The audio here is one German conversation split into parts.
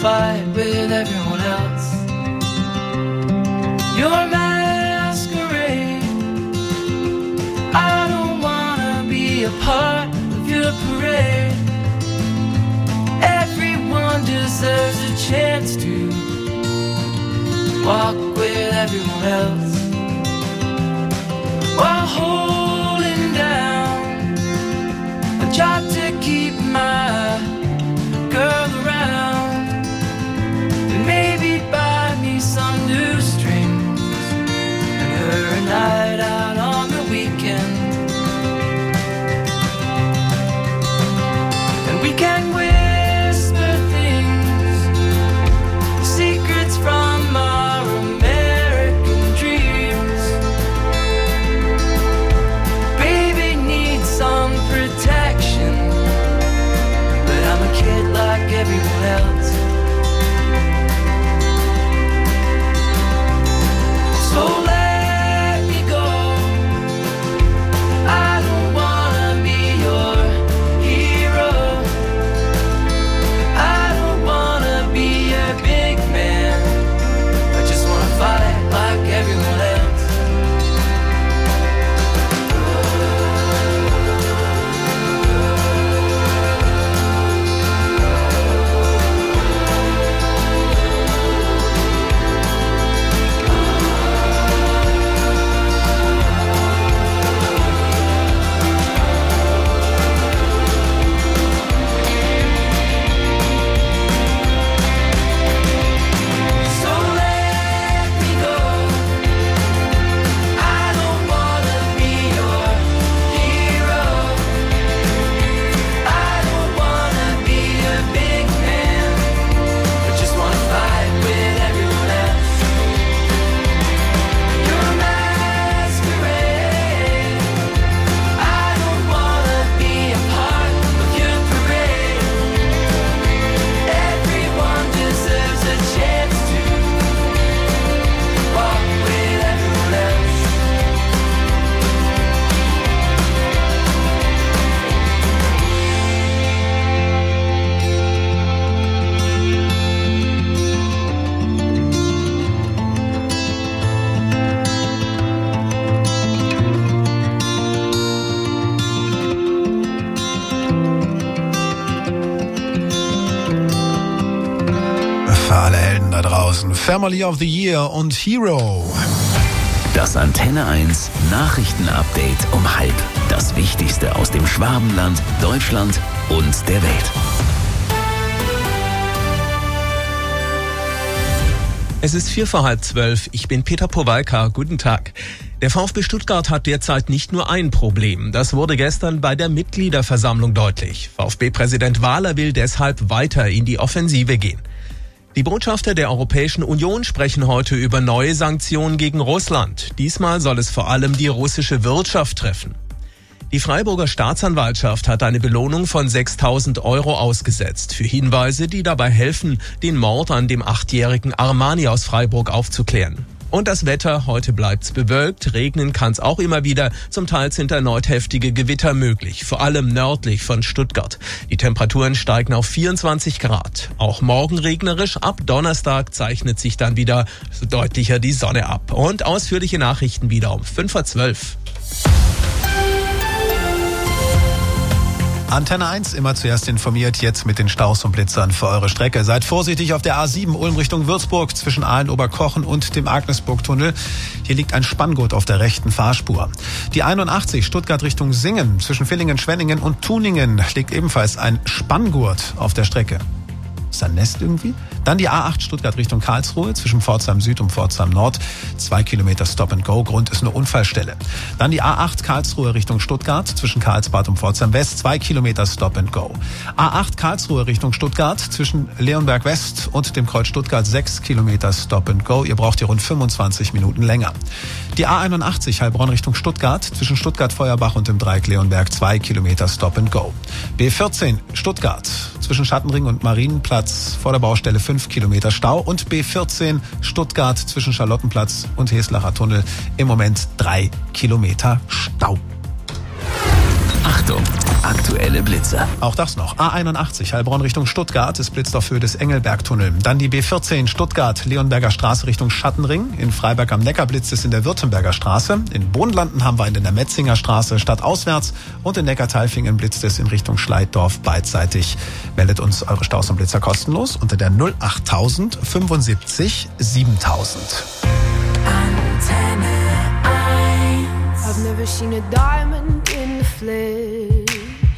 fight with everyone else. Your masquerade, I don't wanna be a part of your parade. Everyone deserves a chance to walk with everyone else while holding down a job to keep my girl around, and maybe buy me some new strings and her a night out on the weekend. And we can whisper things, secrets from our American dreams. Baby needs some protection, but I'm a kid like everyone else. So let me go. I don't wanna be your hero. I don't wanna be a big man. I just wanna fight like everyone else. Family of the Year und Hero. Das Antenne 1 Nachrichtenupdate um 12:30. Das Wichtigste aus dem Schwabenland, Deutschland und der Welt. Es ist 11:45. Ich bin Peter Powalka. Guten Tag. Der VfB Stuttgart hat derzeit nicht nur ein Problem. Das wurde gestern bei der Mitgliederversammlung deutlich. VfB-Präsident Wahler will deshalb weiter in die Offensive gehen. Die Botschafter der Europäischen Union sprechen heute über neue Sanktionen gegen Russland. Diesmal soll es vor allem die russische Wirtschaft treffen. Die Freiburger Staatsanwaltschaft hat eine Belohnung von 6.000 € ausgesetzt für Hinweise, die dabei helfen, den Mord an dem 8-jährigen Armani aus Freiburg aufzuklären. Und das Wetter, heute bleibt's bewölkt, regnen kann's auch immer wieder, zum Teil sind erneut heftige Gewitter möglich, vor allem nördlich von Stuttgart. Die Temperaturen steigen auf 24 Grad. Auch morgen regnerisch, ab Donnerstag zeichnet sich dann wieder deutlicher die Sonne ab. Und ausführliche Nachrichten wieder um 5:12. Antenne 1, immer zuerst informiert, jetzt mit den Staus und Blitzern für eure Strecke. Seid vorsichtig auf der A7 Ulm Richtung Würzburg zwischen Aalen-Oberkochen und dem Agnesburg-Tunnel. Hier liegt ein Spanngurt auf der rechten Fahrspur. Die 81 Stuttgart Richtung Singen zwischen Villingen, Schwenningen und Tuningen liegt ebenfalls ein Spanngurt auf der Strecke. Ist da ein Nest irgendwie? Dann die A8 Stuttgart Richtung Karlsruhe zwischen Pforzheim Süd und Pforzheim Nord. 2 Kilometer Stop and Go. Grund ist eine Unfallstelle. Dann die A8 Karlsruhe Richtung Stuttgart zwischen Karlsbad und Pforzheim West. 2 Kilometer Stop and Go. A8 Karlsruhe Richtung Stuttgart zwischen Leonberg West und dem Kreuz Stuttgart. 6 Kilometer Stop and Go. Ihr braucht hier rund 25 Minuten länger. Die A81 Heilbronn Richtung Stuttgart zwischen Stuttgart-Feuerbach und dem Dreieck Leonberg. 2 Kilometer Stop and Go. B14 Stuttgart zwischen Schattenring und Marienplatz vor der Baustelle 5 Kilometer Stau und B14 Stuttgart zwischen Charlottenplatz und Heslacher Tunnel im Moment 3 Kilometer Stau. Achtung, aktuelle Blitzer. Straße. Auch das noch. A81 Heilbronn Richtung Stuttgart. Es blitzt auf Höhe des Engelbergtunnel. Dann die B14 Stuttgart Leonberger Straße Richtung Schattenring. In Freiberg am Neckar blitzt es in der Württemberger Straße. In Bohnlanden haben wir in der Metzinger Straße stadtauswärts. Und in Neckartalfingen blitzt es in Richtung Schleiddorf beidseitig. Meldet uns eure Staus und Blitzer kostenlos unter der 08000 75 7000. I've never seen a diamond in the flesh.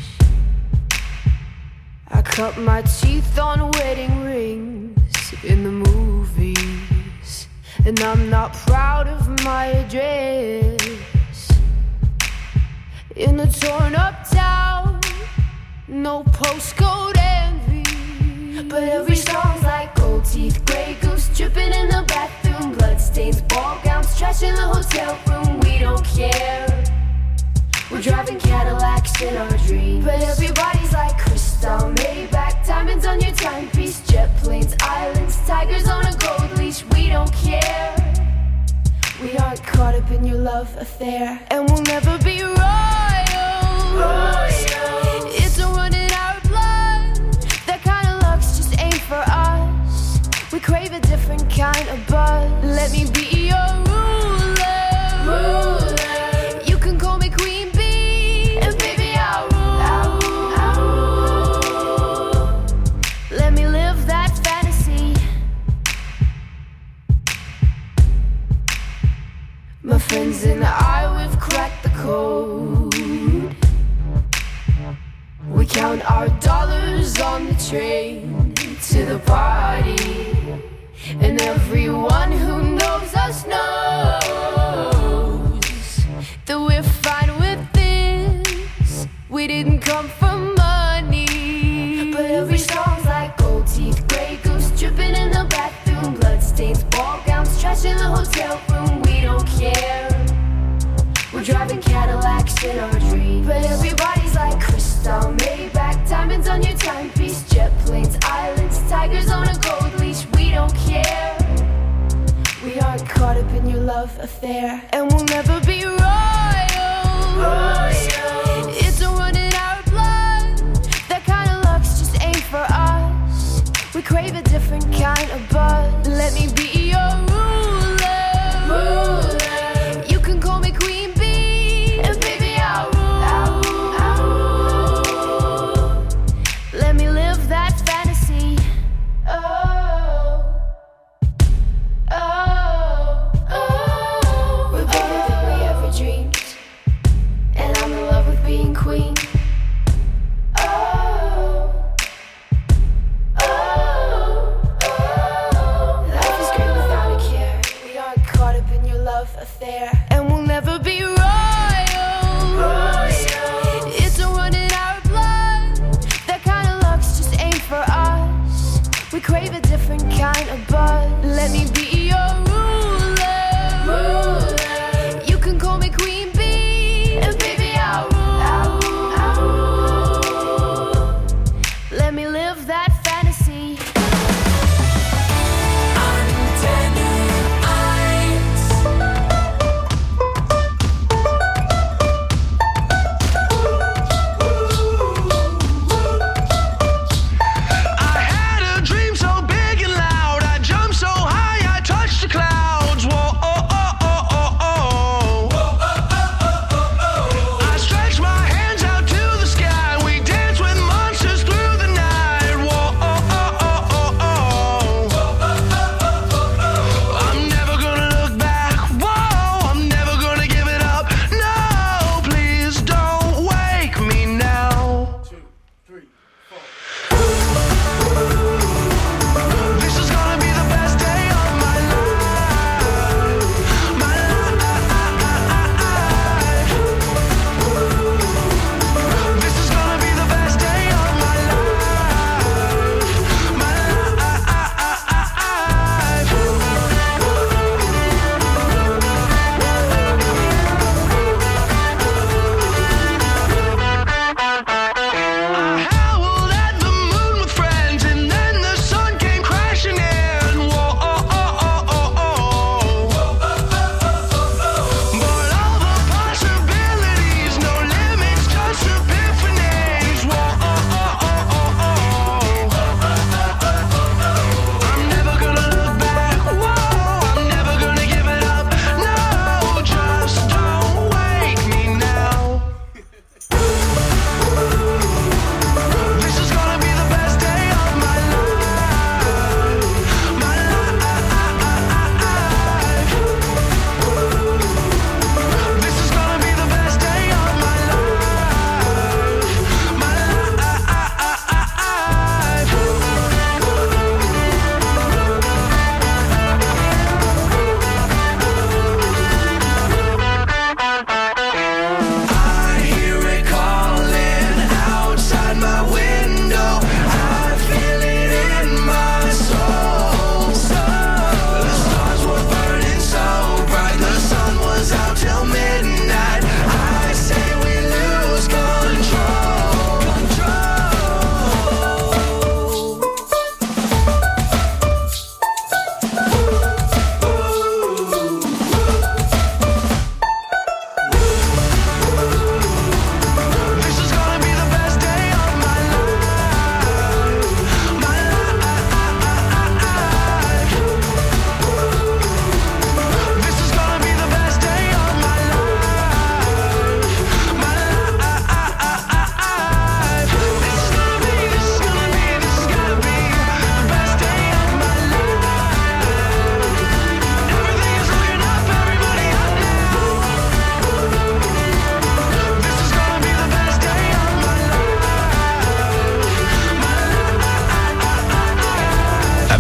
I cut my teeth on wedding rings in the movies, and I'm not proud of my address. In a torn up town, no postcode envy, but every song's like gold teeth, grey goose dripping in the bathroom, bloodstains, ball gowns, trash in the hotel room. We don't care. We're driving Cadillacs in our dreams, but everybody's like crystal, Maybach, diamonds on your timepiece, jet planes, islands, tigers on a gold leash. We don't care. We aren't caught up in your love affair, and we'll never be royal. It's a run in our blood. That kind of luck's just ain't for us. We crave a different kind of buzz. Let me be your ruler. You can call me Queen Bee, and baby I'll rule. Let me live that fantasy. My friends and I, we've cracked the code. We count our dollars on the train to the party, and everyone who knows us knows that we're fine with this. We didn't come for money, but every song's like gold teeth, grey goose dripping in the bathroom, bloodstains, ball gowns, trash in the hotel room. We don't care. We're driving Cadillacs in our dreams, but everybody's like crystal, Maybach, diamonds on your timepiece, jet planes, islands, tigers on a gold leash. We don't care. We aren't caught up in your love affair, and we'll never be royal. It's a run in our blood. That kind of luck's just ain't for us. We crave a different kind of buzz. Let me be your ruler. You can call me Queen Bee, and baby I'll rule. Let me live that fantasy. We're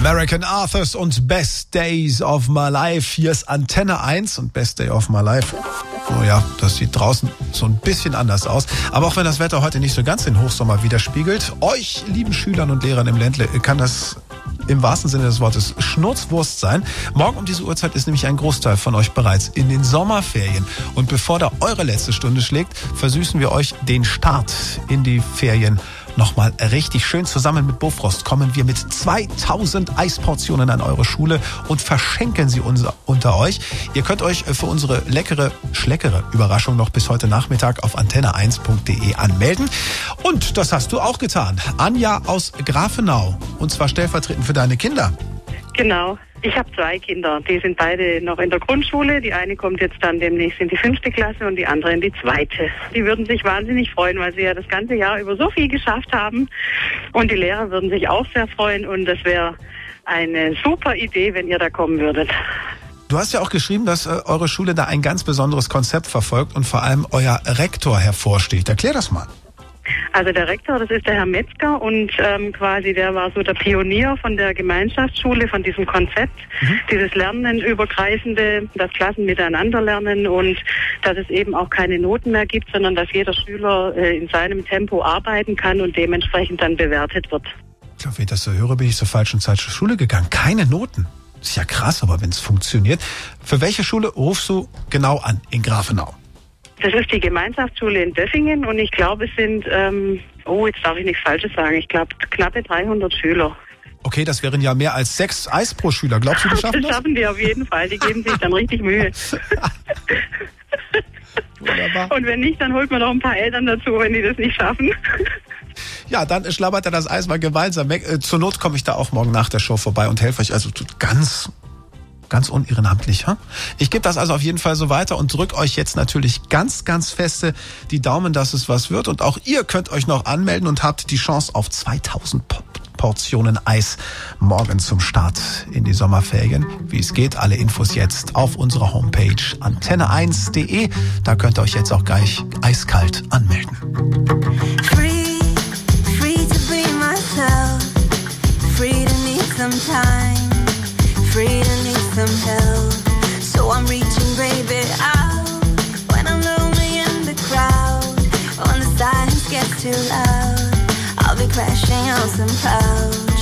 American Authors und Best Days of My Life. Hier ist Antenne 1 und Best Day of My Life. Oh ja, das sieht draußen so ein bisschen anders aus. Aber auch wenn das Wetter heute nicht so ganz den Hochsommer widerspiegelt, euch lieben Schülern und Lehrern im Ländle kann das im wahrsten Sinne des Wortes Schnurzwurst sein. Morgen um diese Uhrzeit ist nämlich ein Großteil von euch bereits in den Sommerferien. Und bevor da eure letzte Stunde schlägt, versüßen wir euch den Start in die Ferien nochmal richtig schön. Zusammen mit Bofrost kommen wir mit 2000 Eisportionen an eure Schule und verschenken sie unter euch. Ihr könnt euch für unsere schleckere Überraschung noch bis heute Nachmittag auf antenne1.de anmelden. Und das hast du auch getan. Anja aus Grafenau. Und zwar stellvertretend für deine Kinder. Genau. Ich habe 2 Kinder, die sind beide noch in der Grundschule. Die eine kommt jetzt dann demnächst in die 5. Klasse und die andere in die 2. Die würden sich wahnsinnig freuen, weil sie ja das ganze Jahr über so viel geschafft haben. Und die Lehrer würden sich auch sehr freuen und das wäre eine super Idee, wenn ihr da kommen würdet. Du hast ja auch geschrieben, dass eure Schule da ein ganz besonderes Konzept verfolgt und vor allem euer Rektor hervorsticht. Erklär das mal. Also der Rektor, das ist der Herr Metzger und quasi der war so der Pionier von der Gemeinschaftsschule, von diesem Konzept, dieses Lernenübergreifende, das Klassen miteinander lernen und dass es eben auch keine Noten mehr gibt, sondern dass jeder Schüler in seinem Tempo arbeiten kann und dementsprechend dann bewertet wird. Ich glaube, wenn ich das so höre, bin ich zur falschen Zeit zur Schule gegangen. Keine Noten. Das ist ja krass, aber wenn es funktioniert. Für welche Schule rufst du genau an in Grafenau? Das ist die Gemeinschaftsschule in Döffingen und ich glaube, es sind, jetzt darf ich nichts Falsches sagen, ich glaube knappe 300 Schüler. Okay, das wären ja mehr als 6 Eis pro Schüler. Glaubst du, die schaffen das? Das schaffen die auf jeden Fall, die geben sich dann richtig Mühe. Wunderbar. Und wenn nicht, dann holt man noch ein paar Eltern dazu, wenn die das nicht schaffen. Ja, dann schlabbert er das Eis mal gemeinsam weg. Zur Not komme ich da auch morgen nach der Show vorbei und helfe euch also ganz unehrenamtlich. Hm? Ich gebe das also auf jeden Fall so weiter und drücke euch jetzt natürlich ganz, ganz feste die Daumen, dass es was wird. Und auch ihr könnt euch noch anmelden und habt die Chance auf 2000 Portionen Eis morgen zum Start in die Sommerferien. Wie es geht, alle Infos jetzt auf unserer Homepage antenne1.de. Da könnt ihr euch jetzt auch gleich eiskalt anmelden. Free to be myself. Free to need some time. Free to need some help. So I'm reaching, baby, out when I'm lonely in the crowd. When the silence gets too loud, I'll be crashing on some clouds.